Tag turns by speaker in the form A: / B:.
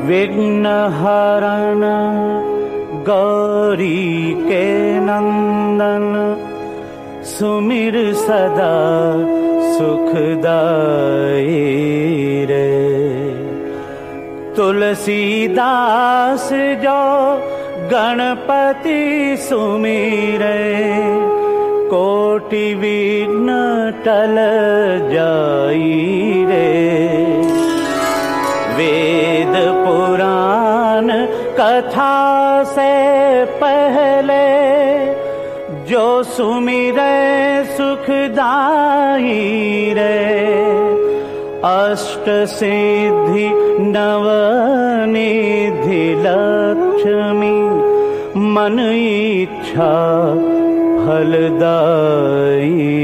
A: विघ्न हरण गौरी के नंदन, सुमिर सदा सुखदाई रे। तुलसीदास जो गणपति सुमिरे, कोटि विघ्न टल जाई रे। वेद पुराण कथा से पहले, जो सुमिरे सुखदाई रे। अष्ट सिद्धि नवनिधि लक्ष्मी, मन इच्छा फलदाई